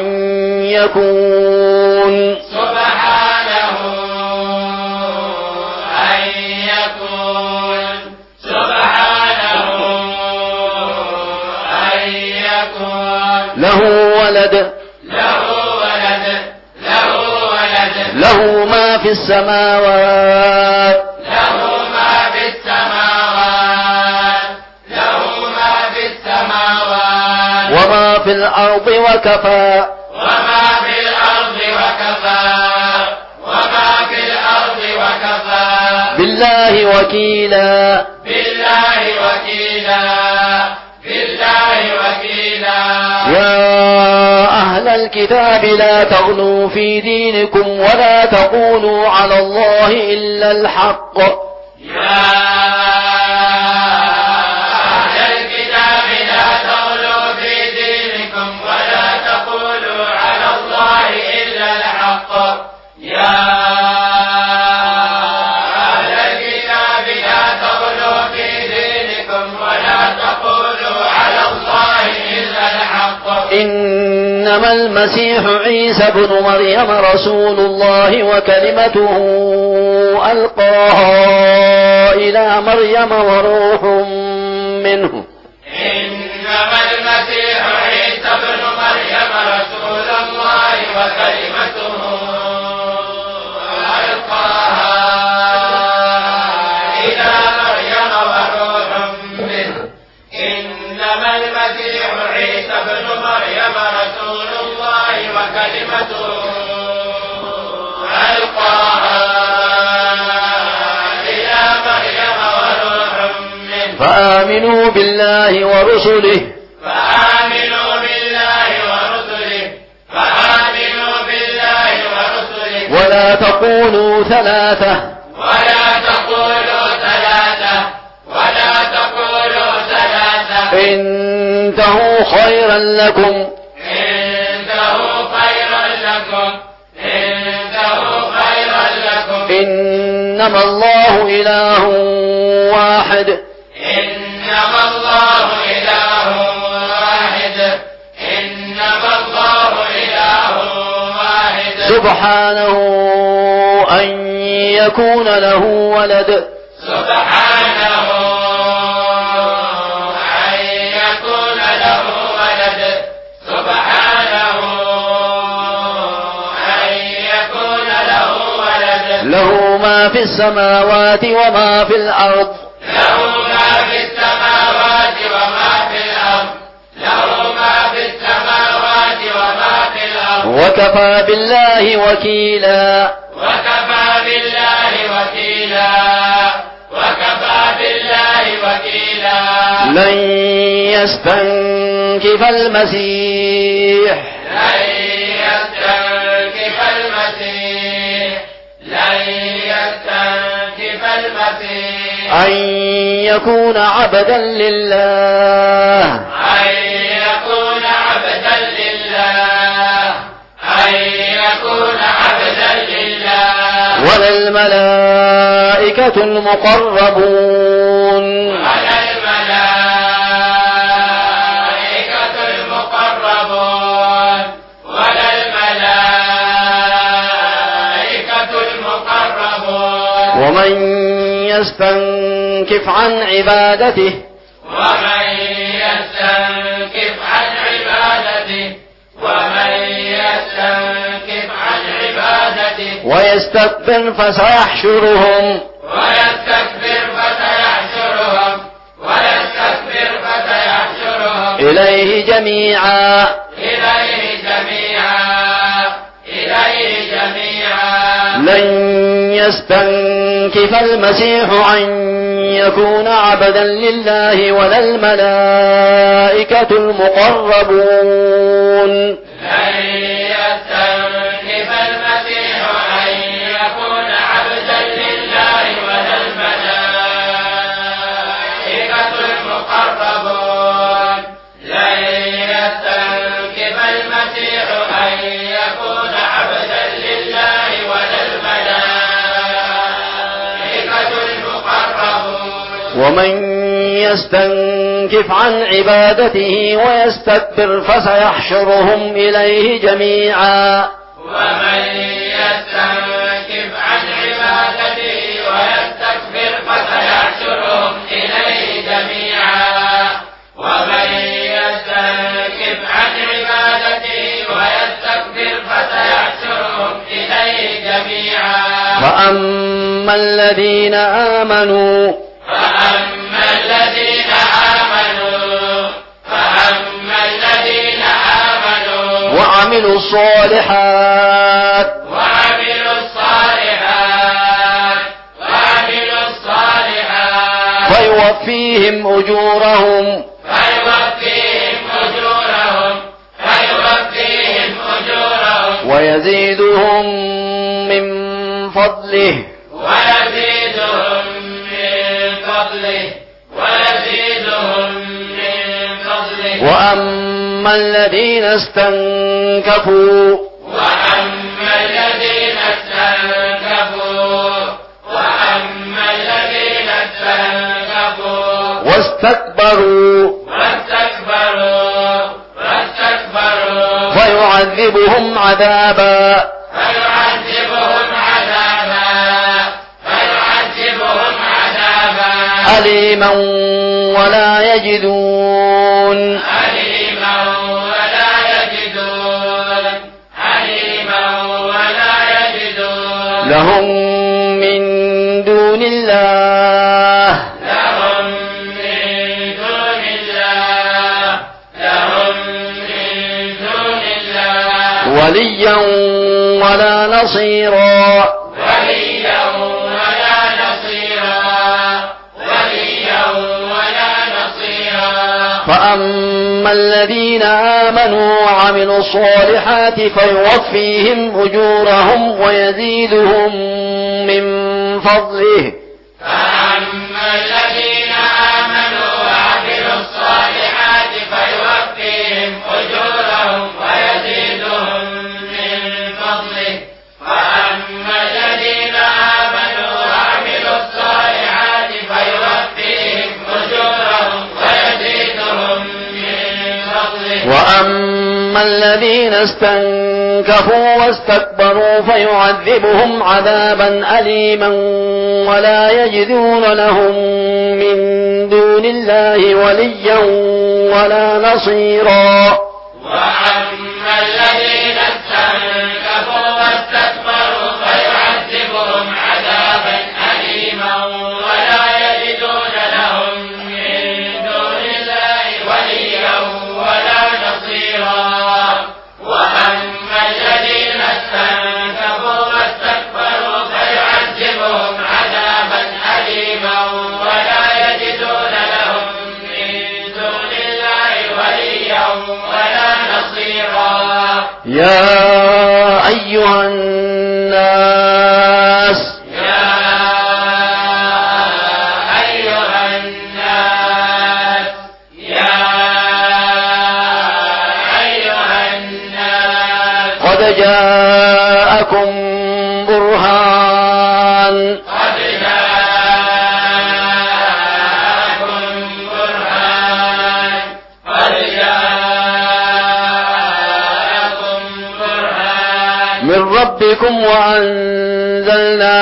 يكون سبحانه أن يكون سبحانه أن يكون له ولد له ولد له ولد له ما في السماوات له ما في السماوات له ما في السماوات وما في الأرض وكفى وما في الأرض وكفى وما في الأرض وكفى بالله وكيلا بالله وكيلا بالله وكيلا يا أهل الكتاب لا تغلوا في دينكم ولا تقولوا على الله إلا الحق يا أهل الكتاب لا تغلوا في دينكم ولا تقولوا على الله إلا الحق يا أهل الكتاب لا تغلوا في دينكم ولا تقولوا على الله إلا الحق إنما المسيح عيسى بن مريم رسول الله وكلمته ألقاها إلى مريم وروح منه إنما المسيح عيسى بن مريم رسول الله وكلمته ألقاها إلى مريم وروح منه إنما المسيح عيسى بن مريم رسول الله وكلمته ألقاها إلى مريم وروح منه فآمنوا بالله ورسله ولا تقولوا ثلاثة انتهوا خيرا لكم إنما الله إله واحد سبحانه أن يكون له ولد له ما في السماوات وما في الأرض وكفى بالله وكيلا لن يستنكف المسيح أن يكون عبدا لله ولا الملائكة المقربون ومن يستنكف عن عبادته ويستكبر فسيحشرهم إليه جميعا لن يستنكف المسيح أن يكون عبدا لله ولا الملائكة المقربون ومن يستنكف عن عبادته ويستكبر فسيحشرهم إليه جميعا فأما الذين آمنوا وعملوا الصالحات فيوفيهم أجورهم ويزيدهم من فضله وأما الذين استنكفوا واستكبروا فيعذبهم عذابا أليما ولا يجدون لهم من دون الله وليا ولا نصيرا فأما الذين آمنوا وعملوا الصالحات فيوفيهم أجورهم ويزيدهم من فضله. فأما الذين آمنوا وعملوا الصالحات فيوفيهم أجورهم ويزيدهم من فضله. فأما الذين آمنوا وعملوا الصالحات فيوفيهم أجورهم ويزيدهم من فضله. وأما الذين استنكفوا واستكبروا فيعذبهم عذابا أليما ولا يجدون لهم من دون الله وليا ولا نصيرا. وأما الذين استنكفوا واستكبروا فيعذبهم عذابا أليما ولا يجدون لهم من دون الله وليا ولا نصيرا. وأما الذين استنكفوا واستكبروا فيعذبهم عذابا أليما ولا يجدون لهم من دون الله وليا ولا نصيرا. يا أيها الناس قد جاءكم برهان من ربكم وأنزلنا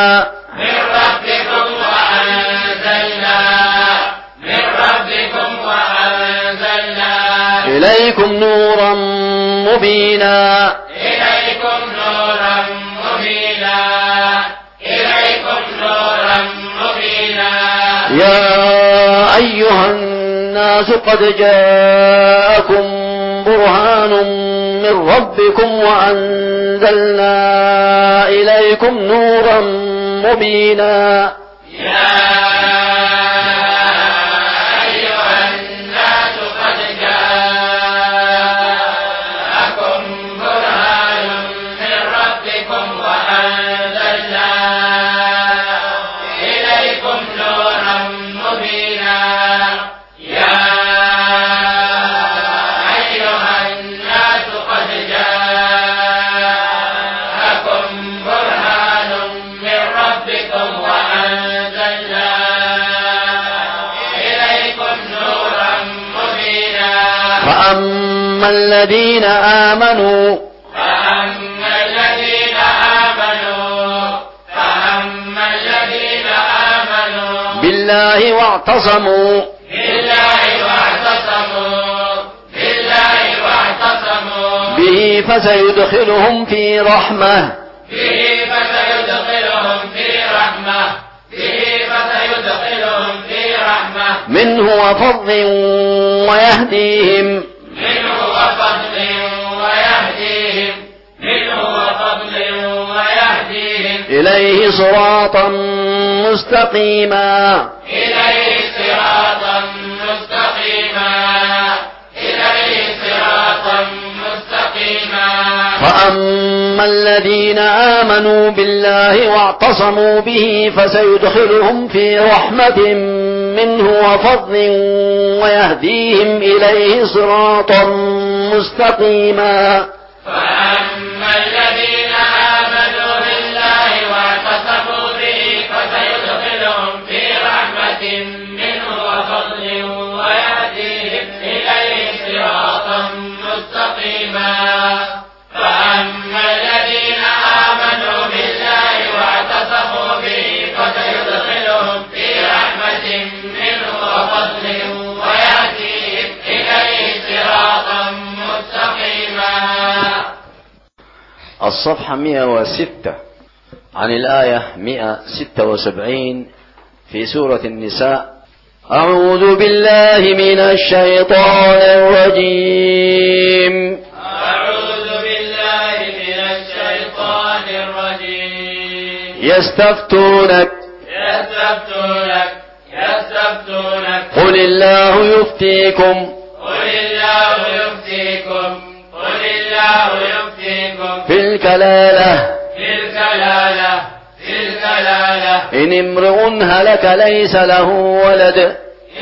إليكم نورا مبينا. يا أيها الناس قد جاءكم برهان من ربكم وأنزلنا إليكم نورا مبينا. فأما الذين آمنوا بالله واعتصموا به فسيدخلهم في رحمة منه وفضل ويهديهم إليه صراطا مستقيما. فأما الذين آمنوا بالله واعتصموا به فسيدخلهم في رحمة منه وفضل ويهديهم إليه صراطا مستقيما. فأما الذين آمنوا بالله واعتصموا به فسيدخلهم في رحمة منه وفضل ويهديهم إليه صراطا مستقيما. فأما الذين آمنوا بالله واعتصموا به فسيدخلهم في رحمة منه وفضل ويهديهم إليه صراطا مستقيما. الصفحة 106 عن الآية 176 في سورة النساء. أعوذ بالله من الشيطان الرجيم. يستفتونك قل الله يفتيكم قل الله يفتيكم في الكلالة إن امرؤ هلك ليس له ولد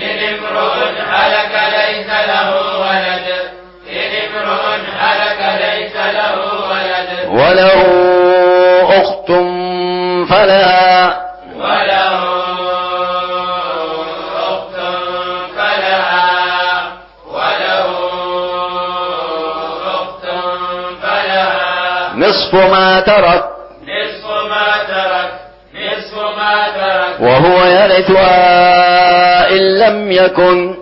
وله أخت فلها نصف ما ترك وهو يرثها إن لم يكن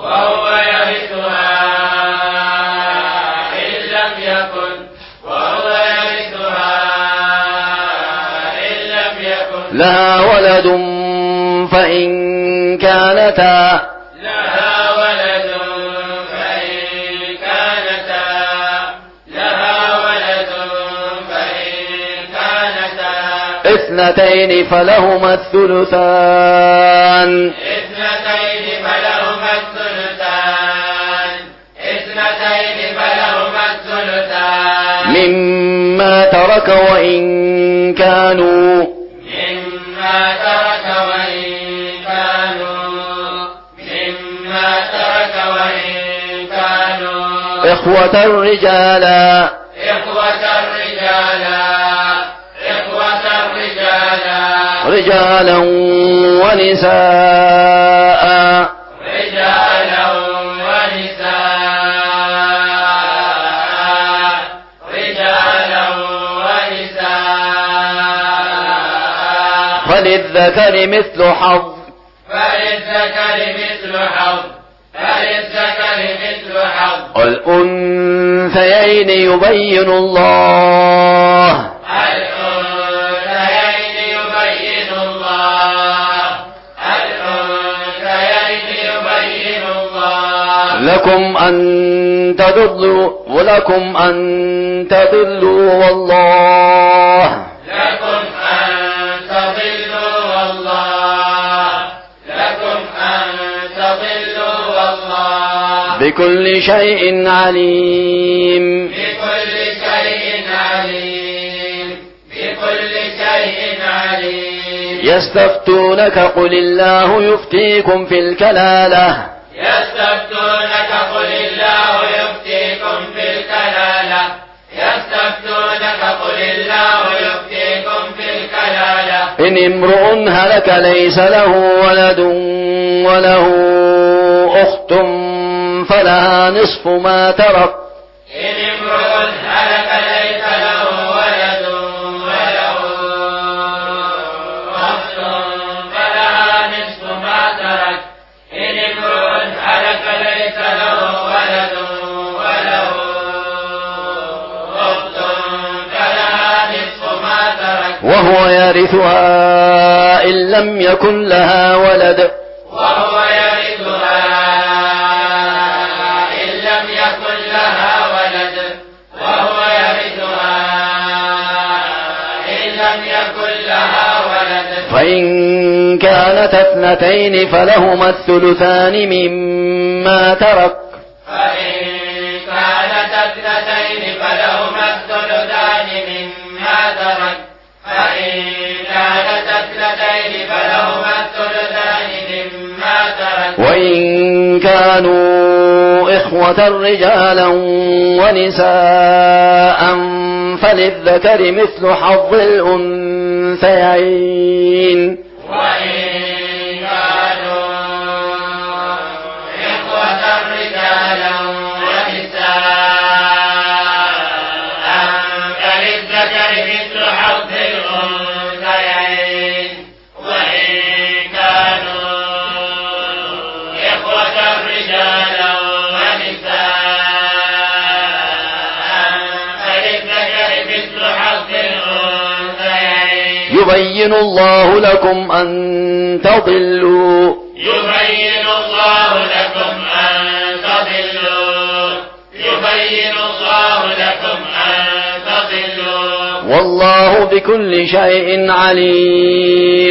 لها ولد فإن كانتا اثنتين فلهما الثلثان مما ترك وإن كانوا إخوة رجالا ونساء فللذكر مثل حظ الأنثيين يبين الله لكم أن تضلوا والله بكل شيء عليم يستفتونك قل الله يفتيكم في الكلالة إن امرؤ هلك ليس له ولد وله أخت فلها نصف ما ترك وهو يرثها إن لم يكن لها ولد فإن كانت اثنتين فلهما الثلثان مما ترك وإن كانوا إخوة رجالا ونساء فللذكر مثل حظ الأنثيين يبين الله لكم أن تضلوا والله بكل شيء عليم